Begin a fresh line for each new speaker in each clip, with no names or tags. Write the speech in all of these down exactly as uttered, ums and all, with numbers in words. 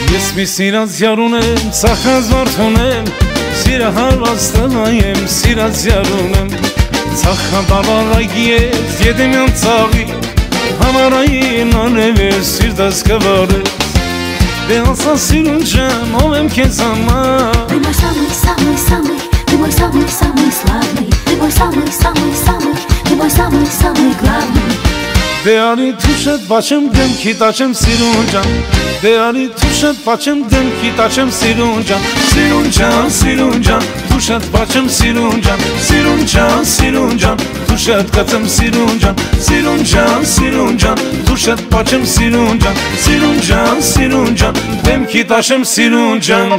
Ես մի սիրած յար ունեմ, ծախած մարդ ունեմ, սիրահարված տղայեմ, սիրած յար ունեմ, ծախատավար այգի ես, ետեմյան ծաղի, համարային անև ես, սիրտս կվարես, դե ասա սիրուն ջան, ով եմ քեզ համար.
Ты мой самый, самый, самый, ты мой самый, самый славный, ты мой самый, самый, самый, ты мой самый, самый главный.
Դե արի թուշդ բաչեմ դեմքի տաչեմ սիրուն ջան, Դե արի թուշդ բաչեմ դեմքի տաչեմ սիրուն ջան, Սիրուն ջան, սիրուն ջան, թուշդ բաչեմ սիրուն ջան, Սիրուն ջան, սիրուն ջան, թուշդ կծեմ սիրուն ջան, Սիրուն ջան, սիրուն ջան, թուշդ բաչեմ սիրուն ջան, Սիրուն ջան, սիրուն ջան, դեմքի տաչեմ սիրուն ջան.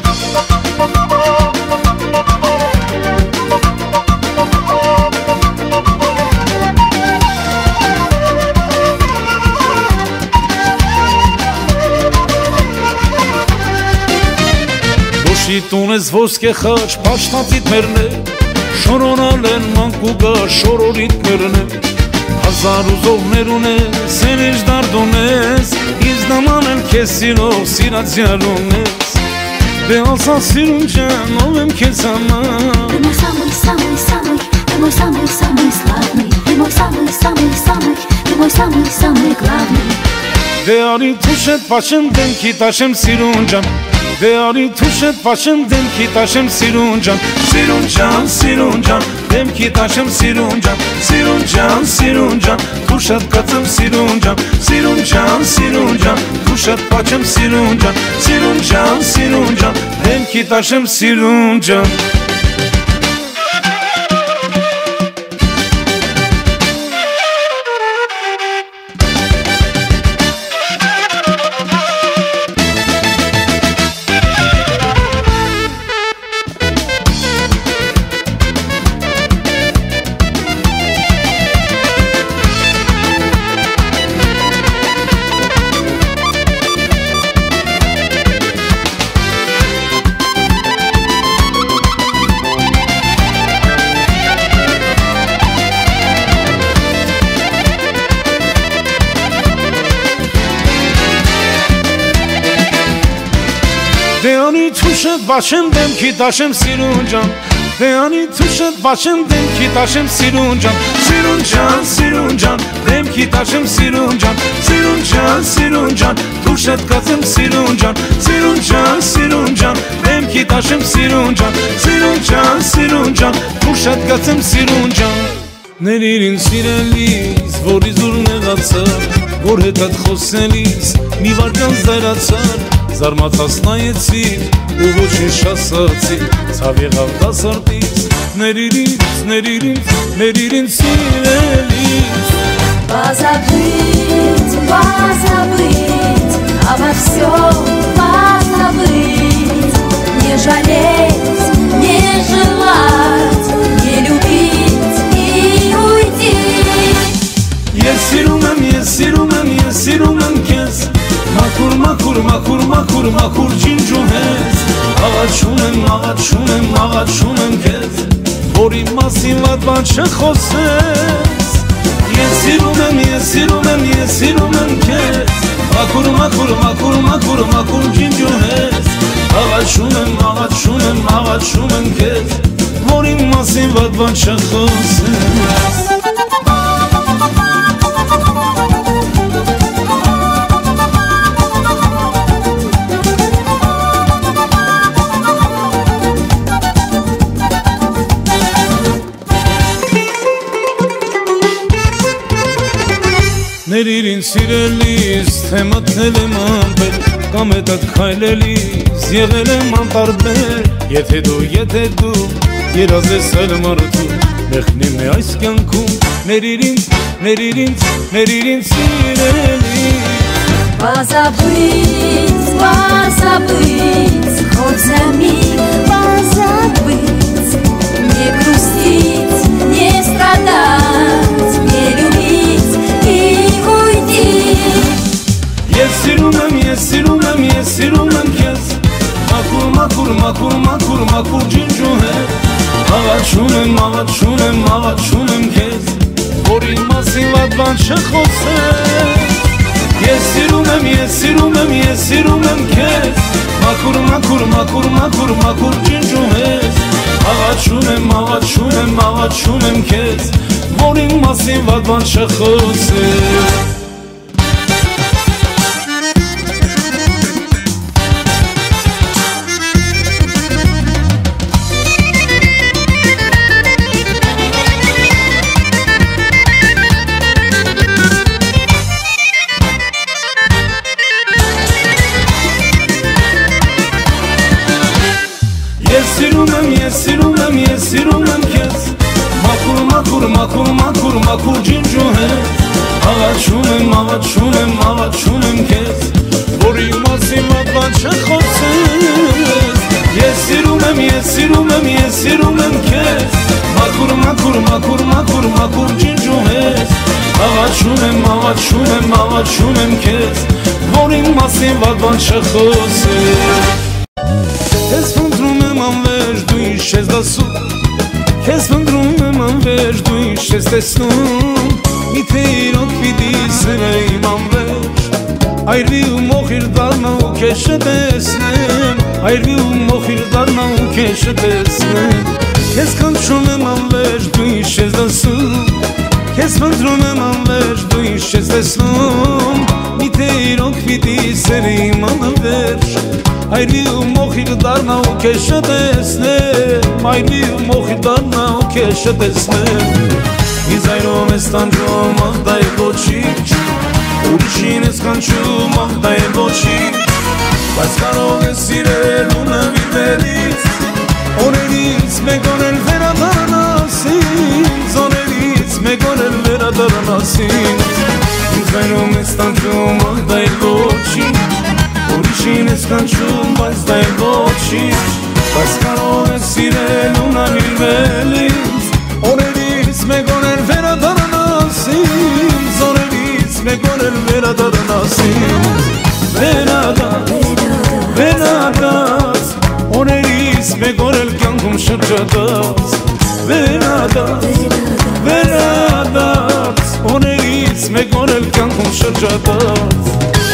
Տուն ես ոսկե խաչ, պաշտատիտ մերն է, շորոնալ են մանկուգա շորորիտ մերն է, հազար ուզողներ ունես, սենեջ դարդ ունես, ինձ նման եմ քեզ սիրող սիրած յար ունես, դե ասա սիրուն ջան, ով եմ քեզ համար.
Ты мой самый, самый, самый, ты мой самый, самый славный, ты мой самый, самый, самый, ты мой самый, самый главный.
Դե արի թուշդ բաչեմ դեմքի տաշեմ սիրուն ջան, Դե արի թուշդ բաչեմ դեմքի տաշեմ սիրուն ջան, Սիրուն ջան, սիրուն ջան, դեմքի տաշեմ սիրուն ջան, Սիրուն ջան, սիրուն ջան, թուշդ կծեմ սիրուն ջան, Սիրուն ջան, սիրուն ջան, թուշդ բաչեմ սիրուն ջան, Սիրուն ջան, սիրուն ջան, դեմքի տաշեմ սիրուն ջան. Դե անի թուշդ բաչեմ դեմքի տաշեմ սիրուն ջան, Դե անի թուշդ բաչեմ դեմքի տաշեմ սիրուն ջան, Սիրուն ջան, սիրուն ջան, դեմքի տաշեմ սիրուն ջան, Սիրուն ջան, սիրուն ջան, թուշդ կծեմ սիրուն ջան, Սիրուն ջան, սիրուն ջան, դեմքի տաշեմ սիրուն ջան, Սիրուն ջան, սիրուն ջան, թուշդ կծեմ սիրուն ջան. Ներիր ինձ սիրելիս, որի զուր նեղացար, Որ հետդ խոսելիս, մի վարկան զայրացար, Զարմացած նայեցիր, ու ոչինչ չասացիր, Ցավ եղավ դասարտից, ներիր ինձ, ներիր ինձ, ներիր ինձ սիրելիս.
Позабыть, позабыть, обо всем позабыть, Не жалеть, не желать, не любить и уйти.
Ես սիրում եմ, ես սիրում եմ, ես սիրում եմ քեզ, Մաքուր, մաքուր, մաքուր, մաքուր, մաքուր ջինջում ես, Աղաչում եմ, աղաչում եմ, աղաչում եմ քեզ, Որ իմ մասին վատ բան չխոսես. Ես սիրում եմ, ես սիրում եմ, ես սիրում եմ քեզ, Մաքուր, մաքուր, մաքուր, մաքուր, մաքուր ջինջում ես, Աղաչում եմ, աղաչում եմ, աղաչում եմ քեզ, Որ իմ մասին վատ բան չխոսես. Ներիր ինձ սիրելիս, թե մտնել եմ ամպեր, Կամ հետդ քայլելիս, եղել եմ անտարբեր, Եթե դու, եթե դու, երազ ես այլ մարդու, Մեղքնիմ է այս կյանքում, ներիր ինձ, ներիր ինձ, ներիր ինձ սիրելիս.
Позабыть, позабыть, хоть за миг позабыть, Не грустить, не страдать, не любить и уйти.
Ես սիրում եմ, ես սիրում եմ, ես սիրում եմ քեզ, Մաքուր, մաքուր, մաքուր, մաքուր, մաքուր ջինջում ես, Աղաչում եմ, աղաչում եմ, աղաչում եմ քեզ, Որ իմ մասին վատ բան չխոսես. Ես սիրում եմ, ես սիրում եմ, ես սիրում եմ քեզ Մաքուր, մաքուր, մաքուր, մաքուր, մաքուր ջնջում ես Աղաչում եմ, աղաչում եմ, աղաչում եմ քեզ Որ իմ մասին վատ բան չխոսես Ես սիրում եմ, ես սիրում եմ, ես սիրում եմ քեզ Մաքուր, մաքուր, մաքուր, մաքուր, մաքուր ջնջում ես Աղաչում եմ, աղաչում եմ, աղաչում եմ քեզ Որ իմ մասին վատ բան չխոսես Ես սիրում եմ, ես սիրում եմ, ես սիրում եմ քեզ Մաքուր, մաքուր, մաքուր, մաքուր, մաքուր ջնջում ես Աղաչում եմ, աղաչում եմ, աղաչում եմ քեզ Որ իմ մասին վատ բան չխոսես Քեզ փնտրում եմ անվերջ, դու ինչ ես դասում Քեզ փնտրում եմ անվերջ, դու ինչ ես տեսնում Միթե իրոք պիտի սրեիմ անվերջ Այրվի ու մոխիր դառնա ու քեզ չտեսնեմ Այրվի ու մոխիր դառնա ու քեզ չտեսնեմ Քեզ կանչում եմ անվերջ, դու ինչ ես դասում Քեզ փնտրում եմ անվերջ, դու ինչ ես տեսնում Միթե իրոք պիտի սրեիմ անվերջ Այրվի ու մոխիր դառնա ու քեզ չտեսնեմ Այրվի ու մոխիր դառնա ու քեզ չտեսնեմ Ինձ այրում ես տանջում, ախ դա է ոչինչ Ուրիշին ես կանչում, ախ դա է ոչինչ Բայց կարող ես սիրել ու նվիրվելից Օրերից մեկ օր էլ վերադառնաս ինձ Օրերից մեկ օր էլ վերադառնաս ինձ Ինձ այրում ես տանջում, ախ դա է ոչինչ Ուրիշին ես կանչում, բայց դա է ոչինչ Բայց կարող ես սիրել ու նվիրվել ինձ Օրերից մեկ օր էլ վերադառնաս ինձ Օրերից մեկ օր էլ վերադառնաս ինձ Վերադարձ, վերադարձ Օրերից մեկ օր էլ կյանքում շրջադարձ Վերադարձ, վերադարձ Օրերից մեկ օր էլ կյանքում շրջադարձ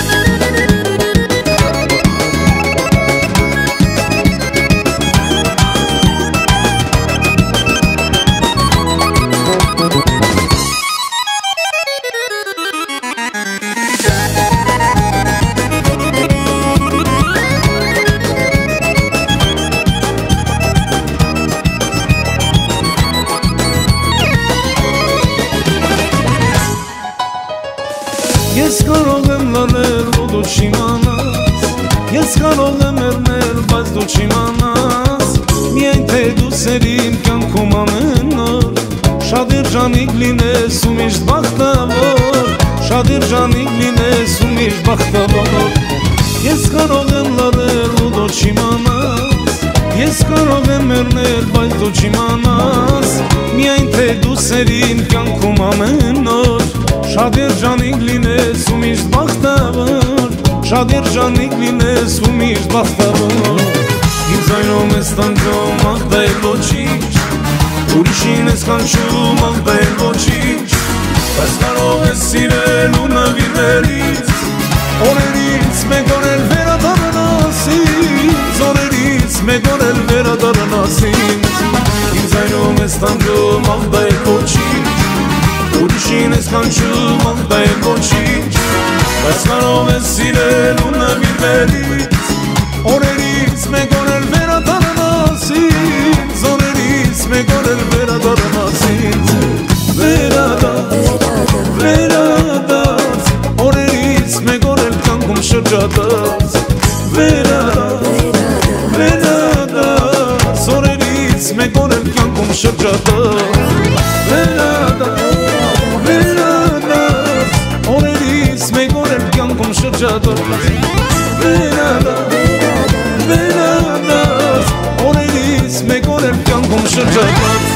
Ես կարող եմ լանել, ու դու չիմանաս Ես կարող եմ երնել, բայց դու չիմանաս Միայն թե դու սերիմ կյանքում ամեն օր Շատ երջանիկ լինես ու միշտ բախտավոր Շատ երջանիկ լինես ու միշտ բախտավոր Ես կարող եմ լանել, ու դու չիմանաս Ես կարող եմ երնել, բայց դու չիմանաս Միայն թե դու սերիմ կյանքում ամեն օր Շատ երջանիկ լինես ու միշտ բախտավոր Շատ երջանիկ լինես ու միշտ բախտավոր Ինձ այրում ես տանջում, ախ դա է ոչինչ Ուրիշին ես կանչում, ախ դա է ոչինչ Բայց կարող ես սիրել ու նվիրվել ինձ Օրերից մեկ օր էլ վերադառնաս ինձ Օրերից մեկ օր էլ վերադառնաս ինձ Ինձ այրում ես տանջում, ախ դա է ոչինչ Ուրիշին ես կանչում, ախ դա է ոչինչ Բայց կարող ես սիրել ու նվիրվել ինձ Օրերից մեկ օր էլ վերադառնաս ինձ Օրերից մեկ օր էլ վերադառնաս ինձ Վերադարձ, վերադարձ Օրերից մեկ օր էլ կյանքում շրջադարձ Վերադարձ, վերադարձ Օրերից մեկ օր էլ կյանքում շրջադարձ Վերադարձ, վերադարձ Օրերից մեկ օր էլ կյանքում շրջադարձ Վերադարձ, վերադարձ Օրերից մեկ օր էլ կյանքում շրջադարձ